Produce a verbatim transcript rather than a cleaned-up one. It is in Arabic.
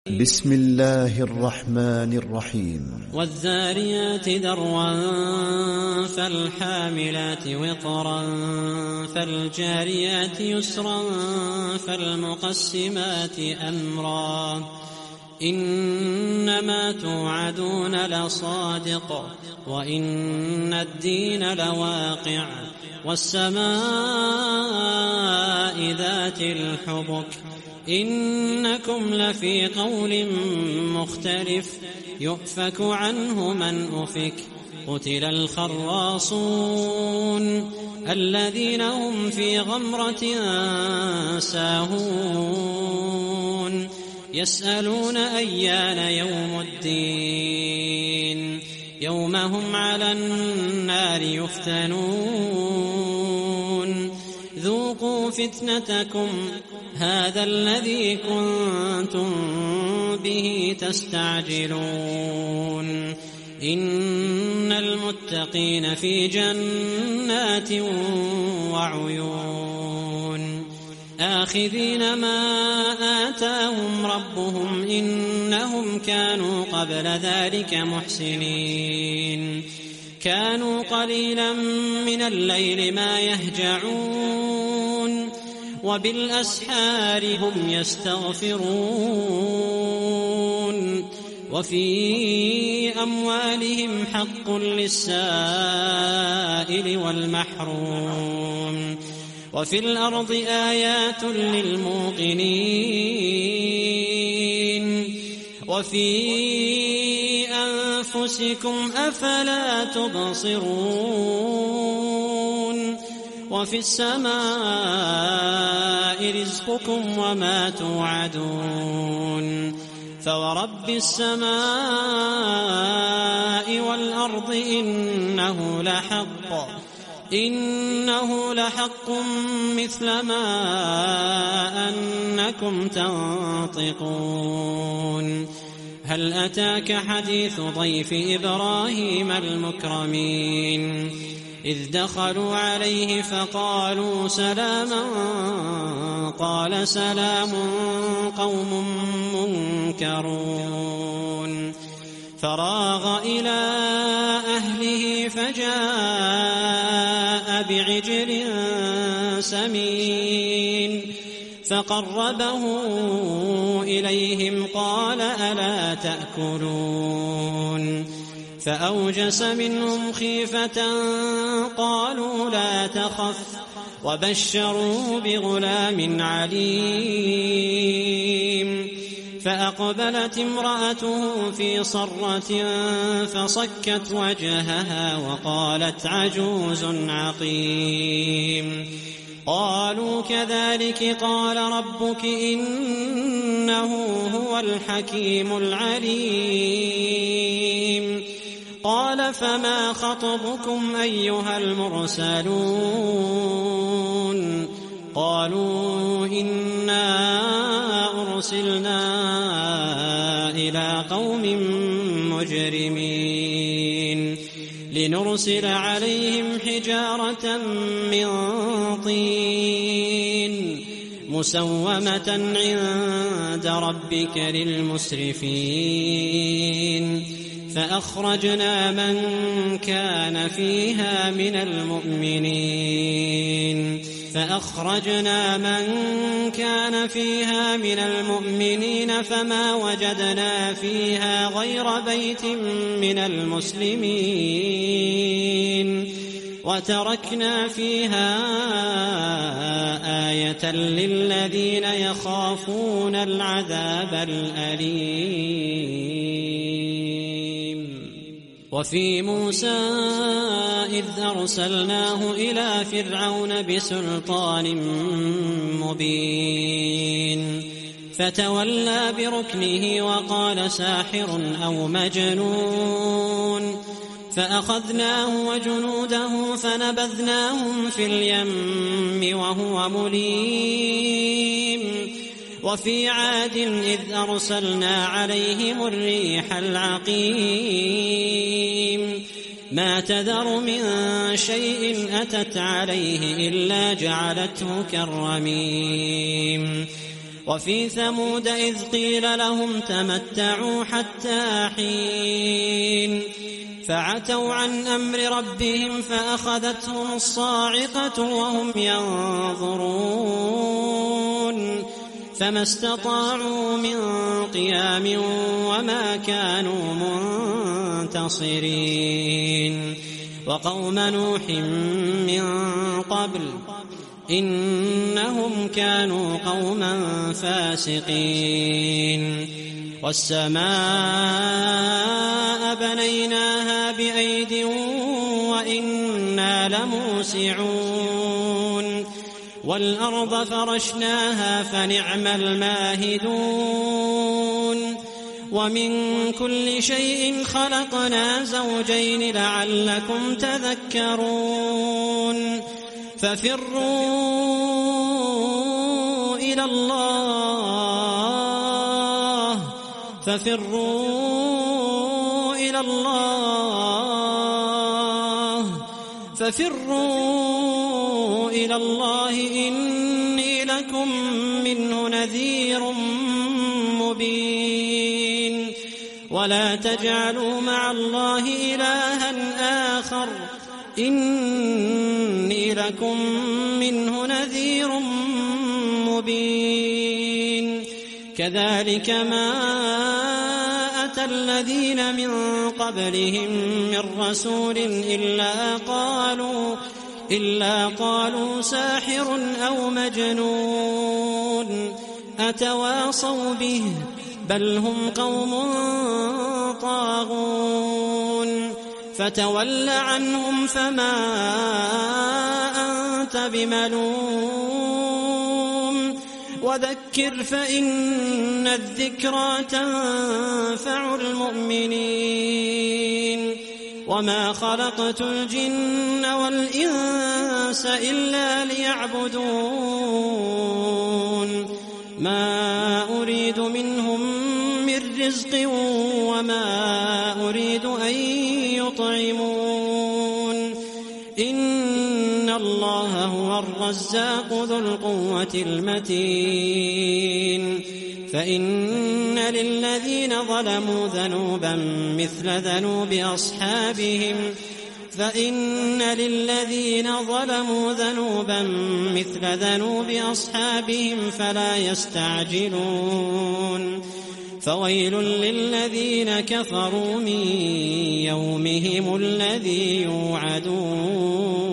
بسم الله الرحمن الرحيم والذاريات ذروا فالحاملات وقرا فالجاريات يسرا فالمقسمات أمرا إنما توعدون لصادق وإن الدين لواقع والسماء ذات الحبك إنكم لفي قول مختلف يؤفك عنه من أفك قتل الخراصون الذين هم في غمرة ساهون يسألون أيان يوم الدين يوم هم على النار يفتنون ذوقوا فتنتكم هذا الذي كنتم به تستعجلون إن المتقين في جنات وعيون آخذين ما آتاهم ربهم إنهم كانوا قبل ذلك محسنين كانوا قليلا من الليل ما يهجعون وبالأسحار هم يستغفرون وفي أموالهم حق للسائل والمحروم وفي الأرض آيات للموقنين وفي أنفسكم أفلا تبصرون وفي السماء رزقكم وما توعدون فورب السماء والأرض إنه لحق إنه لحق مثل ما أنكم تنطقون هل أتاك حديث ضيف إبراهيم المكرمين إذ دخلوا عليه فقالوا سلاما قال سلام قوم منكرون فراغ إلى أهله فجاء بعجل سمين فقربه إليهم قال ألا تأكلون فأوجس منهم خيفة قالوا لا تخف وبشروه بغلام عليم فأقبلت امرأته في صرة فصكت وجهها وقالت عجوز عقيم قالوا كذلك قال ربك إنه هو الحكيم العليم قال فما خطبكم أيها المرسلون قالوا إنا أرسلنا إلى قوم مجرمين لنرسل عليهم حجارة من طين مسومة عند ربك للمسرفين فأخرجنا من كان فيها من المؤمنين فأخرجنا من كان فيها من المؤمنين فما وجدنا فيها غير بيت من المسلمين وتركنا فيها آية للذين يخافون العذاب الأليم وفي موسى إذ أرسلناه إلى فرعون بسلطان مبين فتولى بركنه وقال ساحر أو مجنون فأخذناه وجنوده فنبذناهم في اليم وهو مليم وفي عاد إذ أرسلنا عليهم الريح العقيم ما تذر من شيء أتت عليه إلا جعلته كالرميم وفي ثمود إذ قيل لهم تمتعوا حتى حين فعتوا عن أمر ربهم فأخذتهم الصاعقة وهم ينظرون فما استطاعوا من قيام وما كانوا منتصرين. وقوم نوح من قبل إنهم كانوا قوما فاسقين. والسماء بنيناها بأيد وإنا لموسعون والأرض فرشناها فنعم الماهدون ومن كل شيء خلقنا زوجين لعلكم تذكرون. ففروا إلى الله ففروا إلى الله ففروا إلى الله إني لكم منه نذير مبين. ولا تجعلوا مع الله إلها آخر إني لكم منه نذير مبين. كذلك ما أتى الذين من قبلهم من رسول إلا قالوا إلا قالوا ساحر أو مجنون أتواصوا به بل هم قوم طاغون. فتول عنهم فما أنت بملوم وذكر فإن الذكرى تنفع المؤمنين. وما خلقت الجن والإنس إلا ليعبدون ما أريد منهم من رزق وما أريد أن يطعمون إن الله هو الرزاق ذو القوة المتين. فإن للذين ظلموا ذنوبا مثل ذنوب أصحابهم فإن للذين ظلموا ذنوبا مثل ذنوب أصحابهم فلا يستعجلون. فويل للذين كفروا من يومهم الذي يوعدون.